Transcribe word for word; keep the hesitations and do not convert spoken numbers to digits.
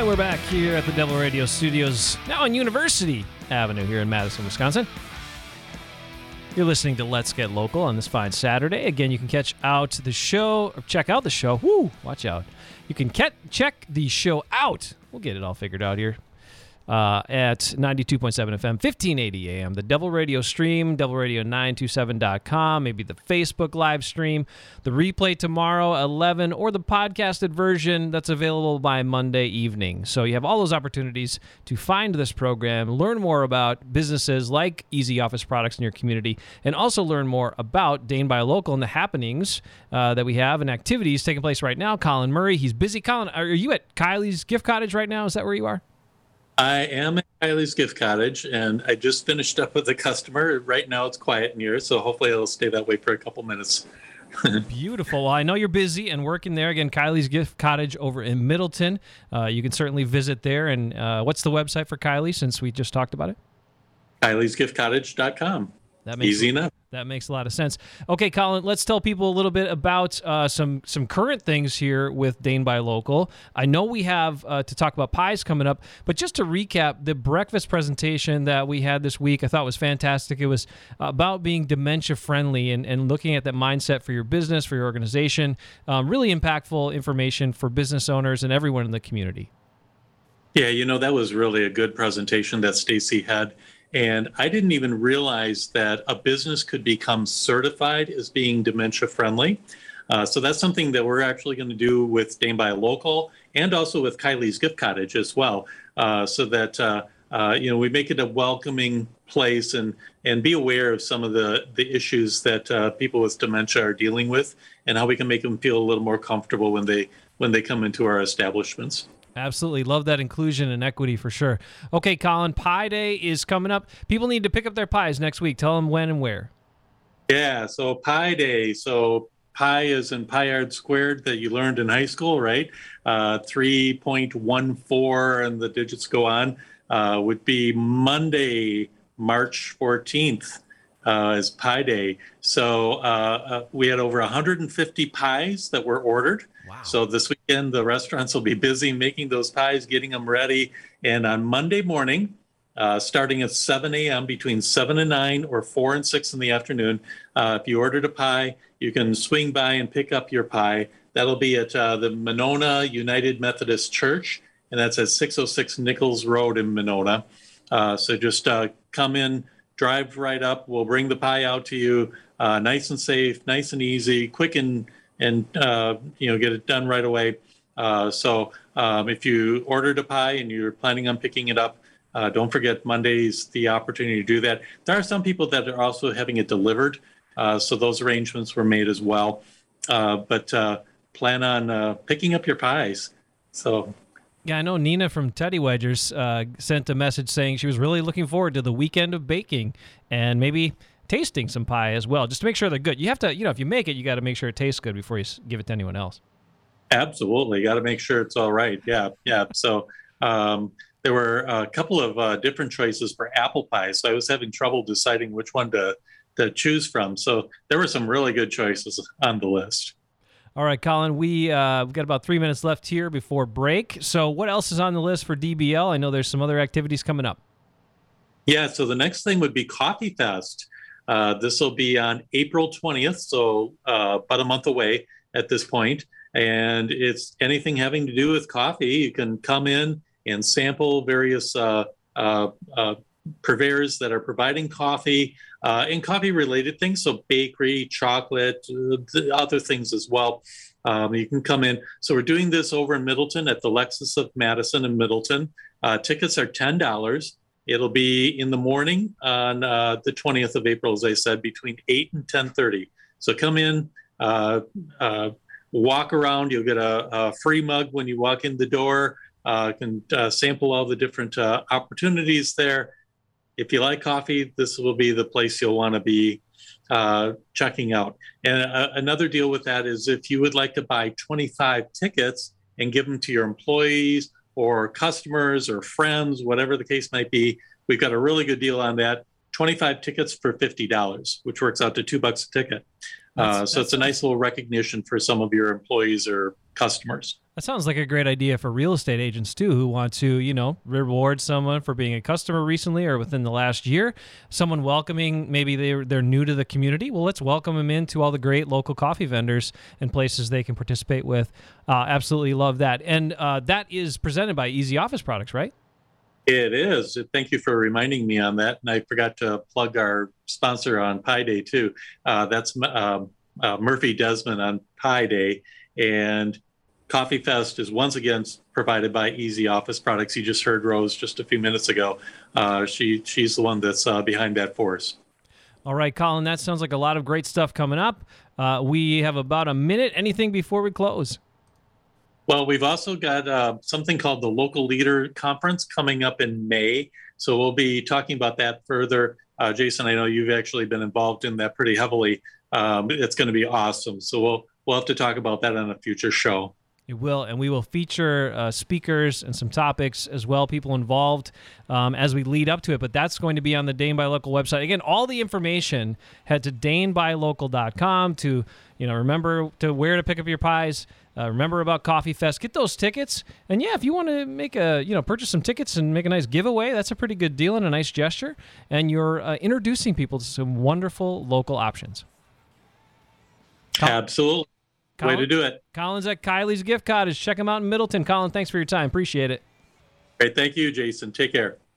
we're back here at the Devil Radio Studios, now on University Avenue here in Madison, Wisconsin. You're listening to Let's Get Local on this fine Saturday. Again, you can catch out the show, or check out the show. Woo, watch out. You can ke- check the show out. We'll get it all figured out here. Uh, at ninety-two point seven F M, fifteen eighty A M, the Devil Radio stream, devil radio nine two seven dot com, maybe the Facebook live stream, the replay tomorrow, eleven, or the podcasted version that's available by Monday evening. So you have all those opportunities to find this program, learn more about businesses like Easy Office Products in your community, and also learn more about Dane Buy Local and the happenings uh, that we have and activities taking place right now. Colin Murray, he's busy. Colin, are you at Kylie's Gift Cottage right now? Is that where you are? I am at Kylie's Gift Cottage, and I just finished up with a customer. Right now it's quiet in here, so hopefully it'll stay that way for a couple minutes. Beautiful. Well, I know you're busy and working there. Again, Kylie's Gift Cottage over in Middleton. Uh, you can certainly visit there. And uh, what's the website for Kylie, since we just talked about it? Kylies Gift Cottage dot com. That makes Easy enough. That makes a lot of sense. Okay, Colin, let's tell people a little bit about uh, some some current things here with Dane Buy Local. I know we have uh, to talk about pies coming up, but just to recap, the breakfast presentation that we had this week I thought was fantastic. It was about being dementia-friendly and, and looking at that mindset for your business, for your organization. Um, really impactful information for business owners and everyone in the community. Yeah, you know, that was really a good presentation that Stacy had. And I didn't even realize that a business could become certified as being dementia friendly. Uh, so that's something that we're actually going to do with Dane Buy Local and also with Kylie's Gift Cottage as well, uh, so that uh, uh, you know, we make it a welcoming place and and be aware of some of the the issues that uh, people with dementia are dealing with, and how we can make them feel a little more comfortable when they when they come into our establishments. Absolutely. Love that inclusion and equity for sure. Okay, Colin, Pie Day is coming up. People need to pick up their pies next week. Tell them when and where. Yeah, so Pie Day. So pi is in pi r squared that you learned in high school, right? Uh, three point one four, and the digits go on, uh, would be Monday, March fourteenth. Uh, is Pie Day. So uh, uh, we had over one hundred fifty pies that were ordered. Wow. So this weekend, the restaurants will be busy making those pies, getting them ready. And on Monday morning, uh, starting at seven a.m., between seven and nine or four and six in the afternoon, uh, if you ordered a pie, you can swing by and pick up your pie. That'll be at uh, the Monona United Methodist Church, and that's at six oh six Nichols Road in Monona. Uh, so just uh, come in, drive right up. We'll bring the pie out to you, uh, nice and safe, nice and easy, quick and and uh, you know, get it done right away. Uh, so um, if you ordered a pie and you're planning on picking it up, uh, don't forget Monday's the opportunity to do that. There are some people that are also having it delivered, uh, so those arrangements were made as well. Uh, but uh, plan on uh, picking up your pies. So. Yeah, I know Nina from Teddy Wedgers uh, sent a message saying she was really looking forward to the weekend of baking and maybe tasting some pie as well, just to make sure they're good. You have to, you know, if you make it, you got to make sure it tastes good before you give it to anyone else. Absolutely. Got to make sure it's all right. Yeah. Yeah. So um, there were a couple of uh, different choices for apple pie. So I was having trouble deciding which one to, to choose from. So there were some really good choices on the list. All right, Colin, we, uh, we've got about three minutes left here before break. So what else is on the list for D B L? I know there's some other activities coming up. Yeah. So the next thing would be Coffee Fest. Uh, this will be on April twentieth, so uh, about a month away at this point. And it's anything having to do with coffee. You can come in and sample various uh, uh, uh, purveyors that are providing coffee uh, and coffee-related things, so bakery, chocolate, uh, other things as well. Um, you can come in. So we're doing this over in Middleton at the Lexus of Madison in Middleton. Uh, tickets are ten dollars. It'll be in the morning on uh, the twentieth of April, as I said, between eight and ten thirty. So come in, uh, uh, walk around. You'll get a, a free mug when you walk in the door. Uh, can uh, sample all the different uh, opportunities there. If you like coffee, this will be the place you'll want to be uh, checking out. And uh, another deal with that is if you would like to buy twenty-five tickets and give them to your employees or customers or friends, whatever the case might be, we've got a really good deal on that. twenty-five tickets for fifty dollars, which works out to two bucks a ticket. Uh, so it's a nice little recognition for some of your employees or customers. That sounds like a great idea for real estate agents, too, who want to, you know, reward someone for being a customer recently or within the last year. Someone welcoming, maybe they're, they're new to the community. Well, let's welcome them into all the great local coffee vendors and places they can participate with. Uh, absolutely love that. And uh, that is presented by Easy Office Products, right? It is. Thank you for reminding me on that. And I forgot to plug our sponsor on Pi Day, too. Uh, that's uh, uh, Murphy Desmond on Pi Day. And Coffee Fest is once again provided by Easy Office Products. You just heard Rose just a few minutes ago. Uh, she She's the one that's uh, behind that for us. All right, Colin, that sounds like a lot of great stuff coming up. Uh, we have about a minute. Anything before we close? Well, we've also got uh, something called the Local Leader Conference coming up in May. So we'll be talking about that further. Uh, Jason, I know you've actually been involved in that pretty heavily. Um, it's going to be awesome. So we'll we'll have to talk about that on a future show. It will, and we will feature uh, speakers and some topics as well, people involved um, as we lead up to it. But that's going to be on the Dane by Local website. Again, all the information, head to dane by local dot com to, you know, remember to where to pick up your pies. Uh, remember about Coffee Fest. Get those tickets. And yeah, if you want to make a, you know, purchase some tickets and make a nice giveaway, that's a pretty good deal and a nice gesture. And you're uh, introducing people to some wonderful local options. Col- Absolutely. Colin, way to do it. Colin's at Kylie's Gift Cottage. Check him out in Middleton. Colin, thanks for your time. Appreciate it. Great. Thank you, Jason. Take care.